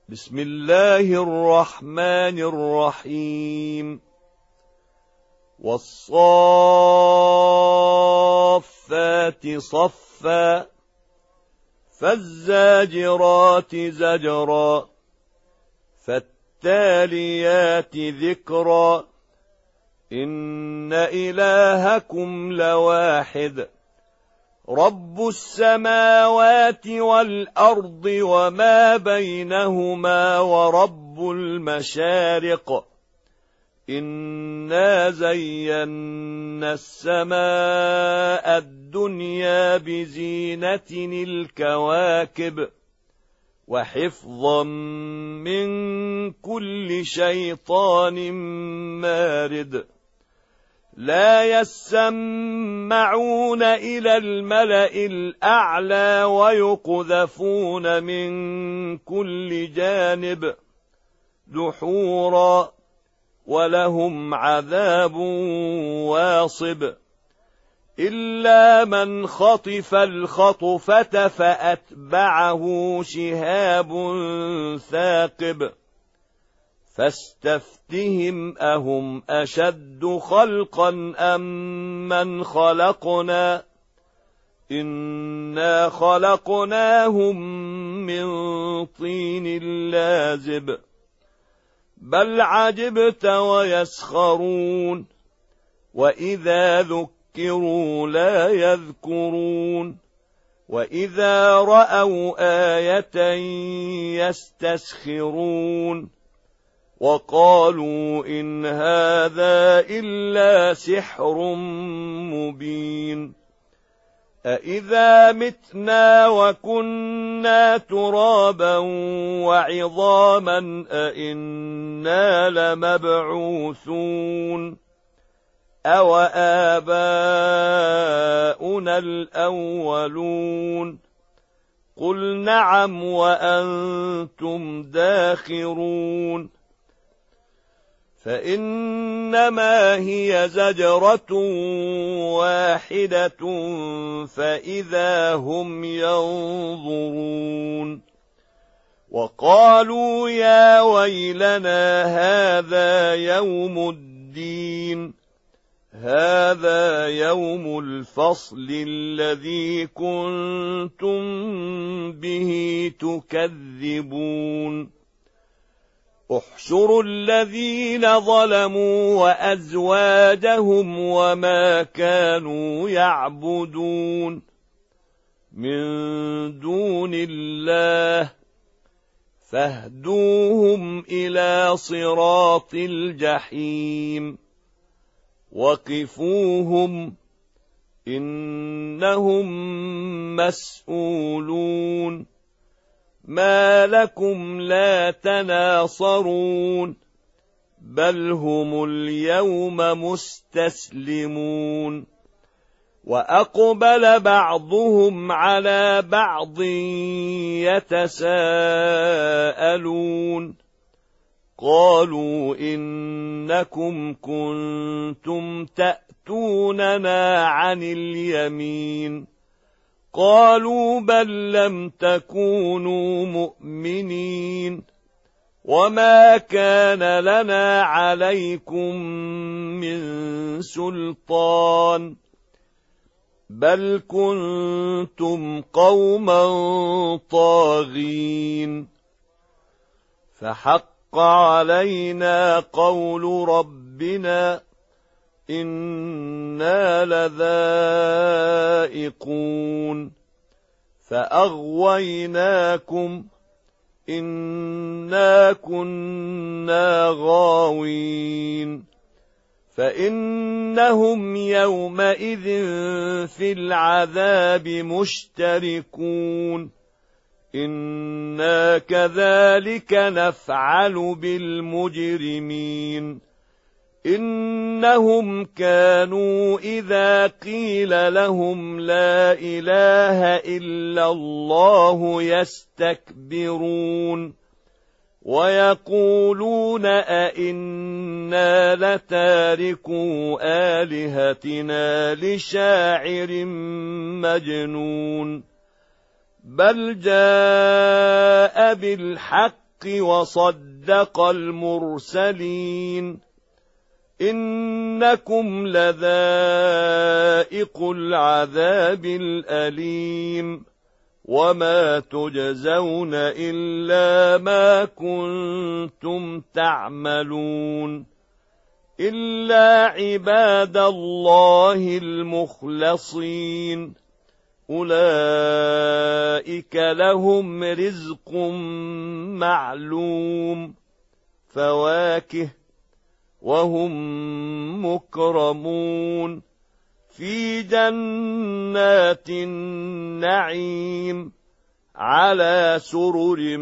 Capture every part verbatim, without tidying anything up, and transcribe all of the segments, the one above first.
بسم الله الرحمن الرحيم والصافات صفا فالزاجرات زجرا فالتاليات ذكرا إن إلهكم لواحد رب السماوات والأرض وما بينهما ورب المشارق إنا زينا السماء الدنيا بزينة الكواكب وحفظا من كل شيطان مارد لا يسمعون إلى الملأ الأعلى ويقذفون من كل جانب دحورا ولهم عذاب واصب إلا من خطف الخطفة فأتبعه شهاب ثاقب فاستفتهم أهم أشد خلقا أم من خلقنا إنا خلقناهم من طين لازب بل عجبت ويسخرون وإذا ذكروا لا يذكرون وإذا رأوا آية يستسخرون وقالوا إن هذا إلا سحر مبين أإذا متنا وكنا ترابا وعظاما أإنا لمبعوثون أو آباؤنا الأولون قل نعم وأنتم داخرون فإنما هي زجرة واحدة فإذا هم ينظرون وقالوا يا ويلنا هذا يوم الدين هذا يوم الفصل الذي كنتم به تكذبون احشروا الذين ظلموا وأزواجهم وما كانوا يعبدون من دون الله فاهدوهم إلى صراط الجحيم وقفوهم إنهم مسؤولون ما لكم لا تناصرون بل هم اليوم مستسلمون وأقبل بعضهم على بعض يتساءلون قالوا إنكم كنتم تأتوننا عن اليمين قالوا بل لم تكونوا مؤمنين وما كان لنا عليكم من سلطان بل كنتم قوما طاغين فحق علينا قول ربنا إنا لذائقون فأغويناكم إنا كنا غاوين فإنهم يومئذ في العذاب مشتركون إنا كذلك نفعل بالمجرمين إنهم كانوا إذا قيل لهم لا إله إلا الله يستكبرون ويقولون أئنا لتاركو آلهتنا لشاعر مجنون بل جاء بالحق وصدق المرسلين إنكم لذائق العذاب الأليم وما تجزون إلا ما كنتم تعملون إلا عباد الله المخلصين أولئك لهم رزق معلوم فواكه وهم مكرمون في جنات النعيم على سرر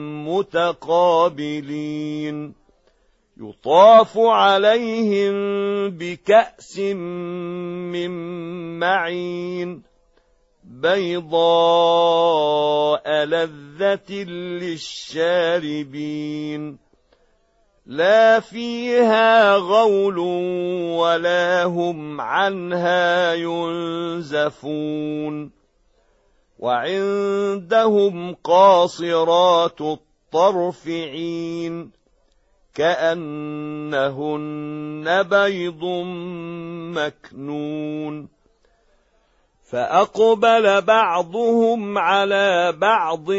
متقابلين يطاف عليهم بكأس من معين بيضاء لذة للشاربين لا فيها غول ولا هم عنها ينزفون وعندهم قاصرات الطرف عين كأنهن بيض مكنون فأقبل بعضهم على بعض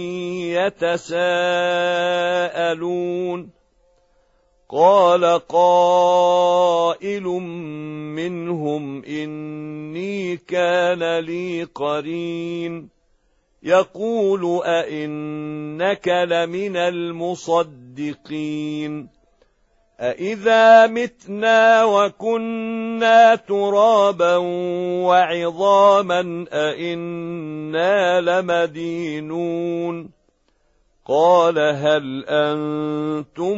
يتساءلون قال قائل منهم إني كان لي قرين يقول أئنك لمن المصدقين أإذا متنا وكنا ترابا وعظاما أئنا لمدينون قال هل أنتم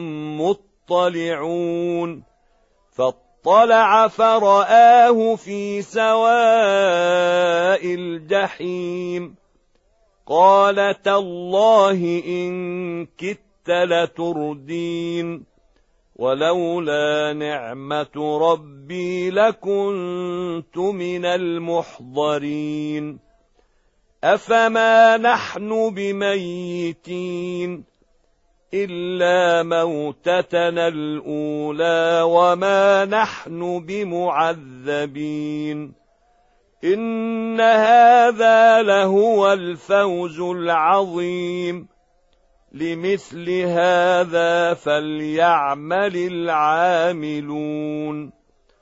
مطلعون فاطلع فرآه في سواء الجحيم قال تالله إن كدت لتردين ولولا نعمة ربي لكنت من المحضرين أفما نحن بميتين إلا موتتنا الأولى وما نحن بمعذبين إن هذا لهو الفوز العظيم لمثل هذا فليعمل العاملون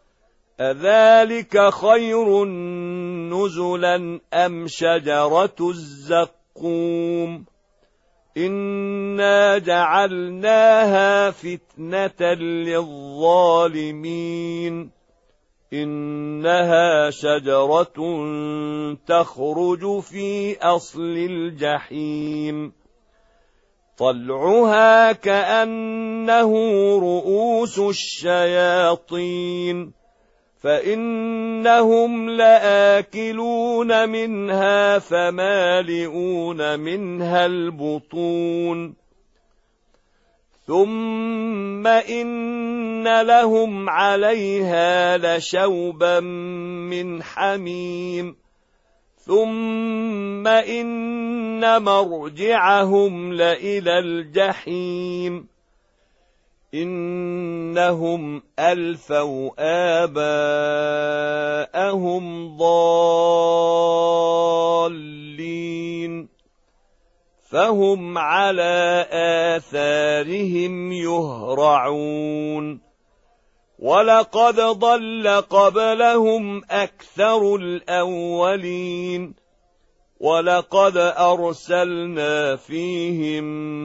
أذلك خير نزلا أم شجرة الزقوم إنا جعلناها فتنة للظالمين إنها شجرة تخرج في أصل الجحيم طلعها كأنه رؤوس الشياطين فإنهم لآكلون منها فمالئون منها البطون ثم إن لهم عليها لشوبا من حميم ثم إن مرجعهم لإلى الجحيم إنهم ألفوا آباءهم ضالين فهم على آثارهم يهرعون ولقد ضل قبلهم أكثر الأولين ولقد أرسلنا فيهم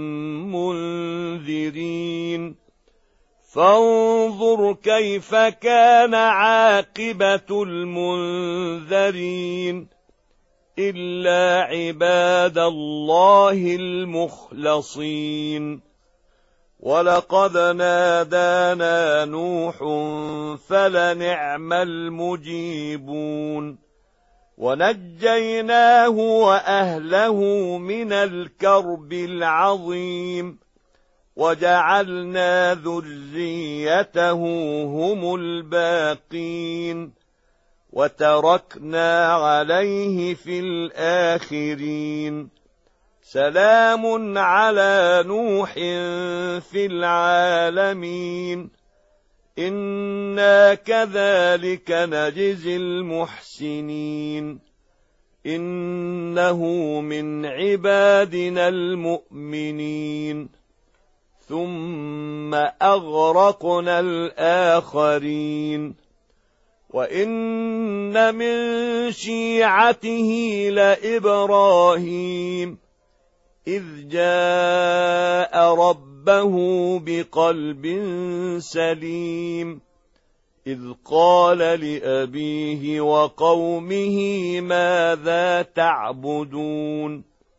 منذرين فانظر كيف كان عاقبة المنذرين إلا عباد الله المخلصين ولقد نادانا نوح فلنعم المجيبون ونجيناه وأهله من الكرب العظيم وجعلنا ذريته هم الباقين وتركنا عليه في الآخرين سلام على نوح في العالمين إنا كذلك نجزي المحسنين إنه من عبادنا المؤمنين ثم أغرقنا الآخرين وإن من شيعته لإبراهيم إذ جاء ربه بقلب سليم إذ قال لأبيه وقومه ماذا تعبدون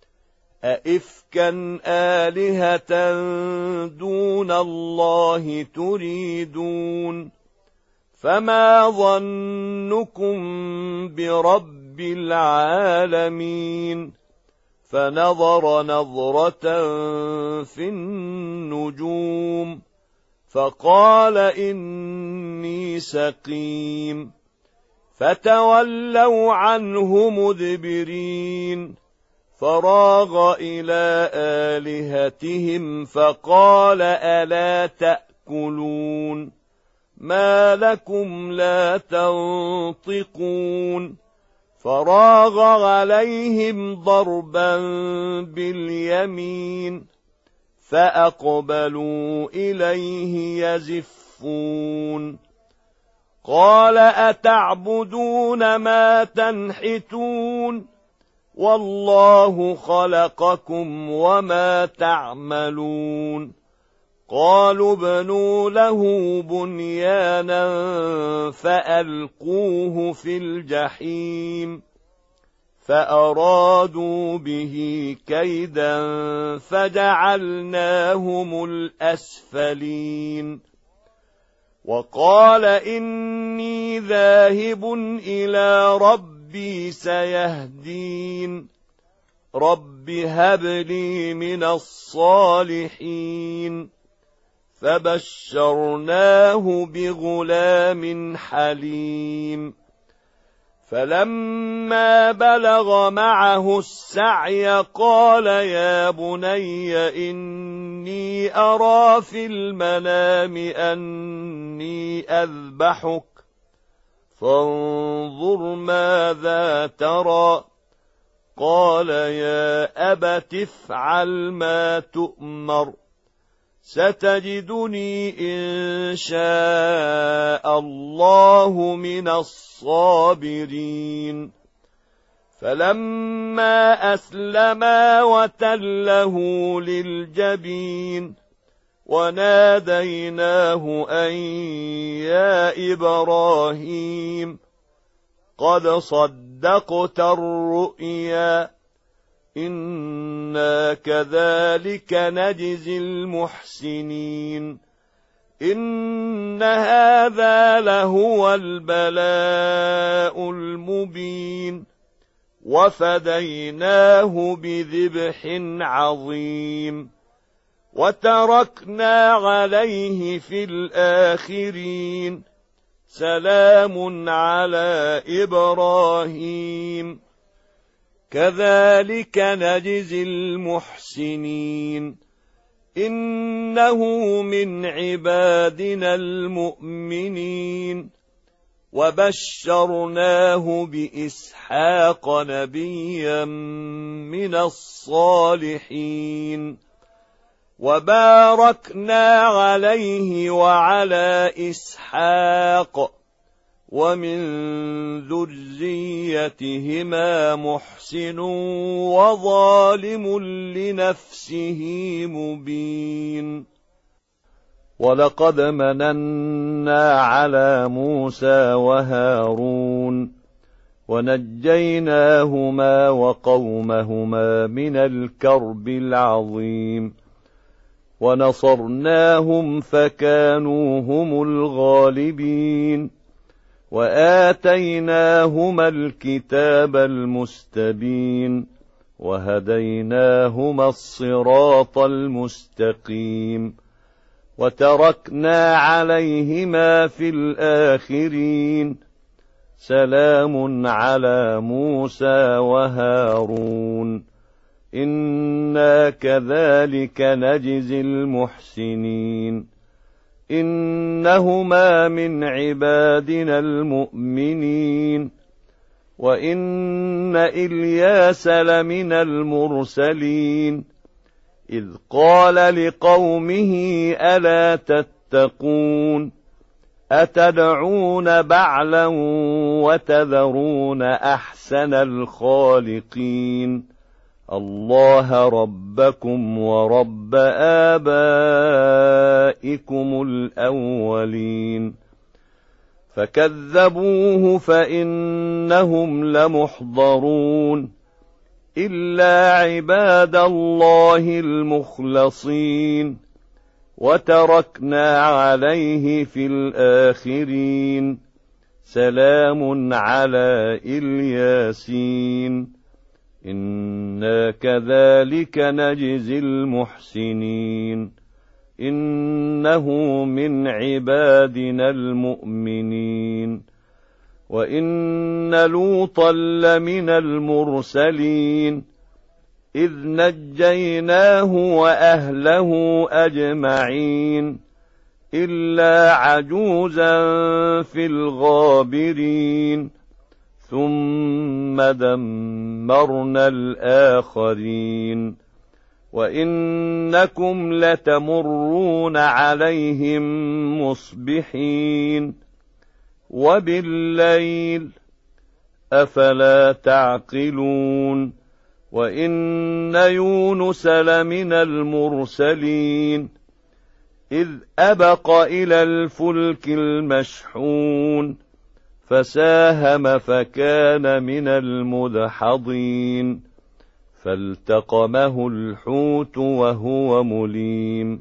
أئفكا آلهة دون الله تريدون فما ظنكم برب العالمين فنظر نظرة في النجوم فقال إني سقيم فتولوا عنه مدبرين فراغ إلى آلهتهم فقال ألا تأكلون ما لكم لا تنطقون فراغ عليهم ضربا باليمين فأقبلوا إليه يزفون قال أتعبدون ما تنحتون والله خلقكم وما تعملون قالوا ابنوا له بنيانا فألقوه في الجحيم فأرادوا به كيدا فجعلناهم الأسفلين وقال إني ذاهب إلى ربي سيهدين رب هب لي من الصالحين فبشرناه بغلام حليم فلما بلغ معه السعي قال يا بني إني أرى في المنام أني أذبحك فانظر ماذا ترى قال يا أبت افعل ما تؤمر ستجدني إن شاء الله من الصابرين فلما أسلما وتله للجبين وناديناه أن يا إبراهيم قد صدقت الرؤيا إنا كذلك نجزي المحسنين إن هذا لهو البلاء المبين وفديناه بذبح عظيم وتركنا عليه في الآخرين سلام على إبراهيم كذلك نجزي المحسنين إنه من عبادنا المؤمنين وبشرناه بإسحاق نبيا من الصالحين وباركنا عليه وعلى إسحاق ومن ذريتهما محسن وظالم لنفسه مبين ولقد مننا على موسى وهارون ونجيناهما وقومهما من الكرب العظيم ونصرناهم فكانوا هم الغالبين وآتيناهما الكتاب المستبين وهديناهما الصراط المستقيم وتركنا عليهما في الآخرين سلام على موسى وهارون إنا كذلك نجزي المحسنين إنهما من عبادنا المؤمنين وإن إلياس لمن المرسلين إذ قال لقومه ألا تتقون أتدعون بعلا وتذرون أحسن الخالقين الله ربكم ورب آبائكم الأولين فكذبوه فإنهم لمحضرون إلا عباد الله المخلصين وتركنا عليه في الآخرين سلام على الياسين إنا كذلك نجزي المحسنين إنه من عبادنا المؤمنين وإن لوطا لمن المرسلين إذ نجيناه وأهله أجمعين إلا عجوزا في الغابرين ثم دمرنا الآخرين وإنكم لتمرون عليهم مصبحين وبالليل أفلا تعقلون وإن يونس لمن المرسلين إذ أبق إلى الفلك المشحون فساهم فكان من المدحضين فالتقمه الحوت وهو مليم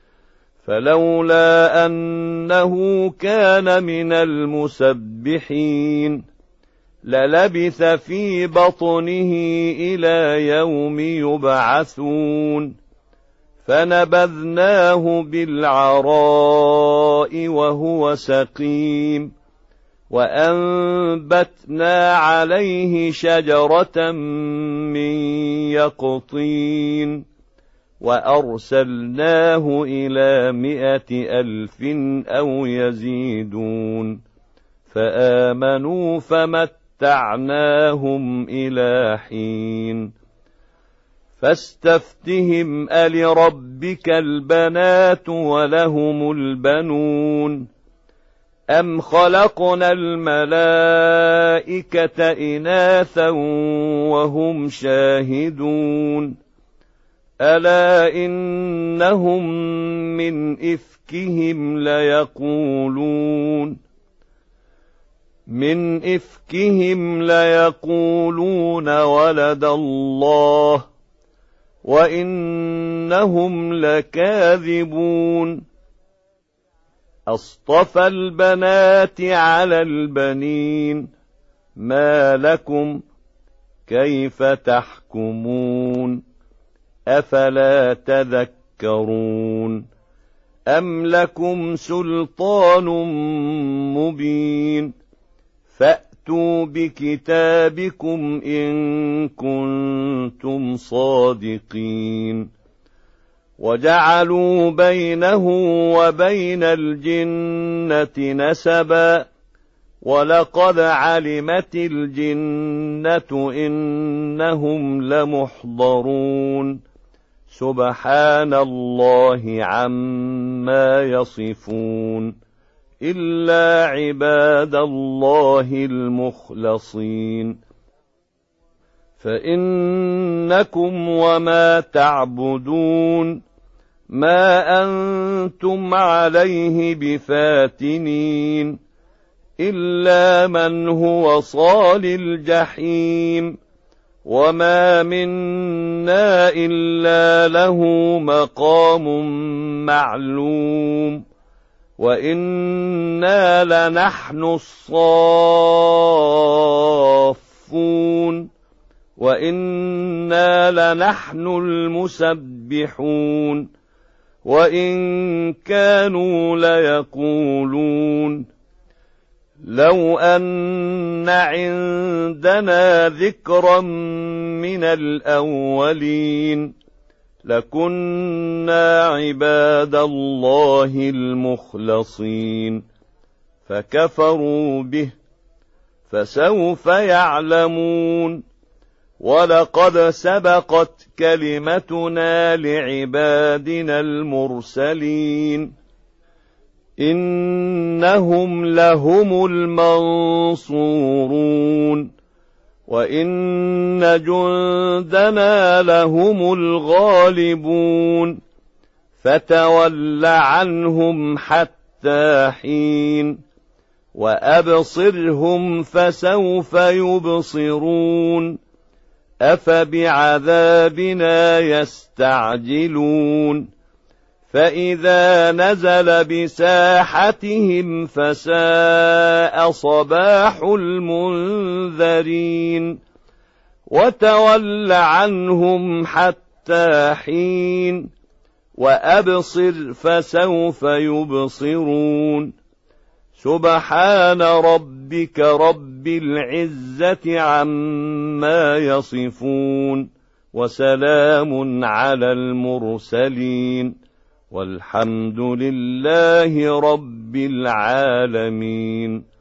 فلولا أنه كان من المسبحين للبث في بطنه إلى يوم يبعثون فنبذناه بالعراء وهو سقيم وأنبتنا عليه شجرة من يقطين وأرسلناه إلى مائة ألف أو يزيدون فآمنوا فمتعناهم إلى حين فاستفتهم ألربك البنات ولهم البنون أم خلقنا الملائكة إناثا وهم شاهدون ألا إنهم من إفكهم ليقولون من إفكهم ليقولون ولد الله وإنهم لكاذبون أصطفى البنات على البنين ما لكم كيف تحكمون أفلا تذكرون أم لكم سلطان مبين فأتوا بكتابكم إن كنتم صادقين وجعلوا بينه وبين الجنة نسبا ولقد علمت الجنة إنهم لمحضرون سبحان الله عما يصفون إلا عباد الله المخلصين فإنكم وما تعبدون ما أنتم عليه بفاتنين إلا من هو صال الجحيم وما منا إلا له مقام معلوم وإنا لنحن الصافون وإنا لنحن المسبحون وإن كانوا ليقولون لو أن عندنا ذكرا من الأولين لكنا عباد الله المخلصين فكفروا به فسوف يعلمون ولقد سبقت كلمتنا لعبادنا المرسلين إنهم لهم المنصورون وإن جندنا لهم الغالبون فتول عنهم حتى حين وأبصرهم فسوف يبصرون أفبعذابنا يستعجلون فإذا نزل بساحتهم فساء صباح المنذرين وتول عنهم حتى حين وأبصر فسوف يبصرون سبحان ربك رب العزة عما يصفون وسلام على المرسلين والحمد لله رب العالمين.